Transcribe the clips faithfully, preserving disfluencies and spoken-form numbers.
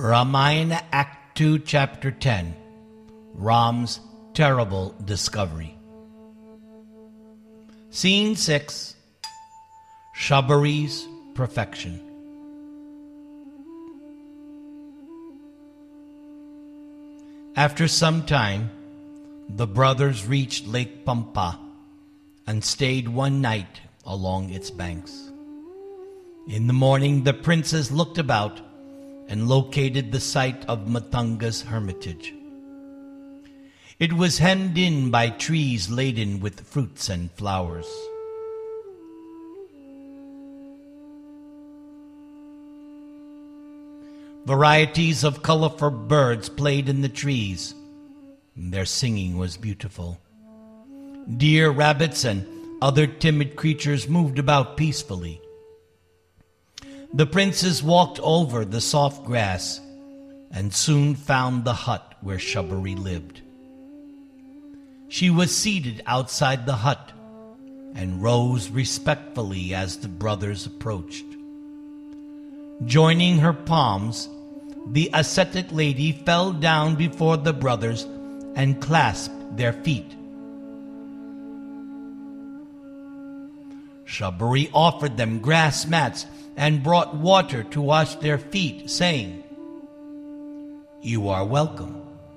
Ramayana Act two, Chapter ten, Ram's Terrible Discovery. Scene six, Shabari's Perfection. After some time, the brothers reached Lake Pampa and stayed one night along its banks. In the morning, the princes looked about and located the site of Matanga's hermitage. It was hemmed in by trees laden with fruits and flowers. Varieties of colorful birds played in the trees. Their singing was beautiful. Deer, rabbits, and other timid creatures moved about peacefully. The princes walked over the soft grass and soon found the hut where Shabari lived. She was seated outside the hut and rose respectfully as the brothers approached. Joining her palms, the ascetic lady fell down before the brothers and clasped their feet. Shabari offered them grass mats and brought water to wash their feet, saying, "You are welcome."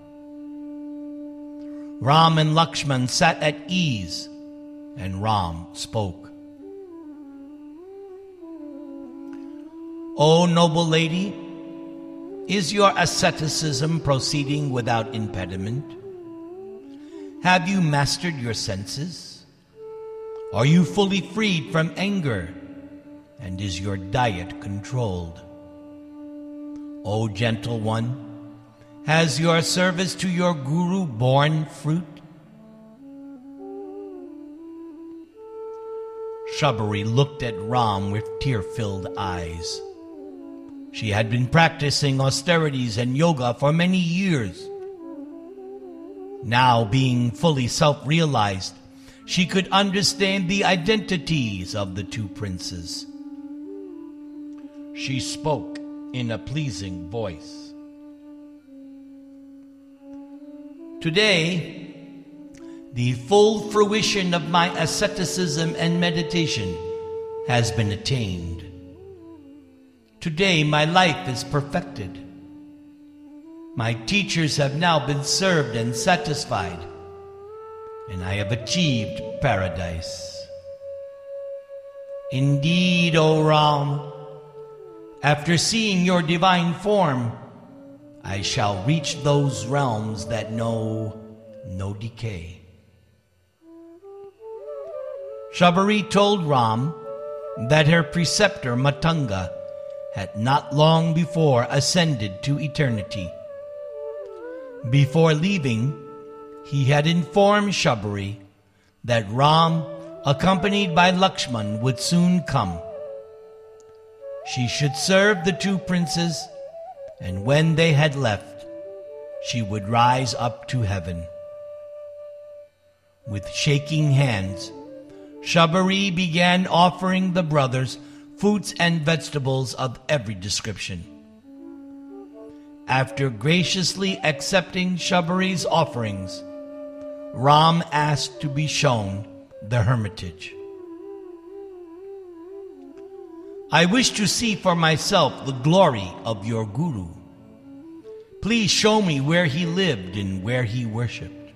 Ram and Lakshman sat at ease, and Ram spoke. "O noble lady, is your asceticism proceeding without impediment? Have you mastered your senses? Are you fully freed from anger? And is your diet controlled? O gentle one, has your service to your guru borne fruit?" Shabari looked at Ram with tear-filled eyes. She had been practicing austerities and yoga for many years. Now, being fully self-realized, she could understand the identities of the two princes. She spoke in a pleasing voice. "Today, the full fruition of my asceticism and meditation has been attained. Today, my life is perfected. My teachers have now been served and satisfied, and I have achieved paradise. Indeed, O Ram, after seeing your divine form, I shall reach those realms that know no decay." Shabari told Ram that her preceptor Matanga had not long before ascended to eternity. Before leaving, he had informed Shabari that Ram, accompanied by Lakshman, would soon come. She should serve the two princes, and when they had left, she would rise up to heaven. With shaking hands, Shabari began offering the brothers fruits and vegetables of every description. After graciously accepting Shabari's offerings, Ram asked to be shown the hermitage. "I wish to see for myself the glory of your guru. Please show me where he lived and where he worshipped."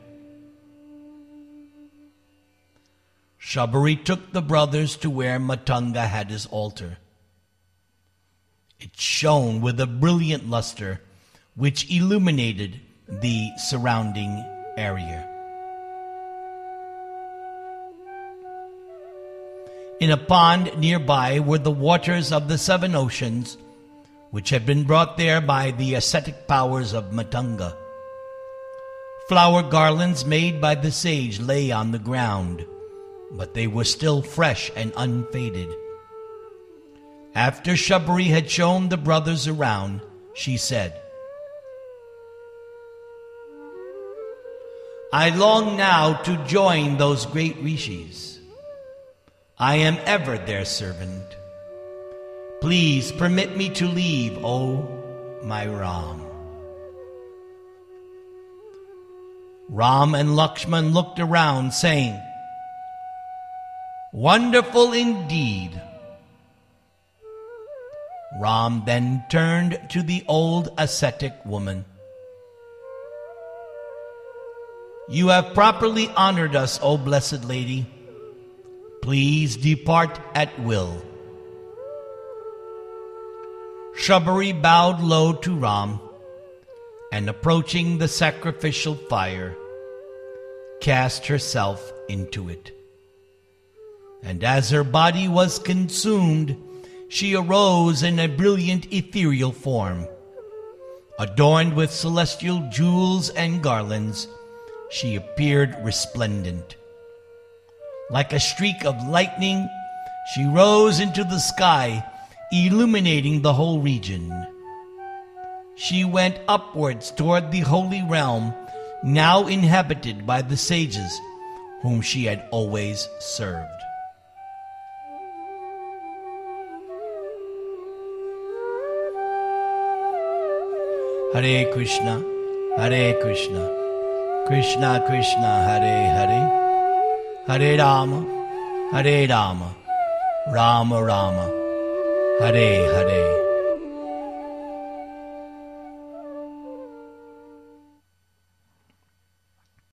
Shabari took the brothers to where Matanga had his altar. It shone with a brilliant luster which illuminated the surrounding area. In a pond nearby were the waters of the seven oceans, which had been brought there by the ascetic powers of Matanga. Flower garlands made by the sage lay on the ground, but they were still fresh and unfaded. After Shabari had shown the brothers around, she said, "I long now to join those great rishis. I am ever their servant. Please permit me to leave, O my Ram." Ram and Lakshman looked around, saying, "Wonderful indeed." Ram then turned to the old ascetic woman. "You have properly honored us, O Blessed Lady. Please depart at will." Shabari bowed low to Ram, and approaching the sacrificial fire, cast herself into it. And as her body was consumed, she arose in a brilliant ethereal form. Adorned with celestial jewels and garlands, she appeared resplendent. Like a streak of lightning, she rose into the sky, illuminating the whole region. She went upwards toward the holy realm, now inhabited by the sages whom she had always served. Hare Krishna, Hare Krishna, Krishna Krishna, Hare Hare, Hare Rama, Hare Rama, Rama Rama, Hare Hare.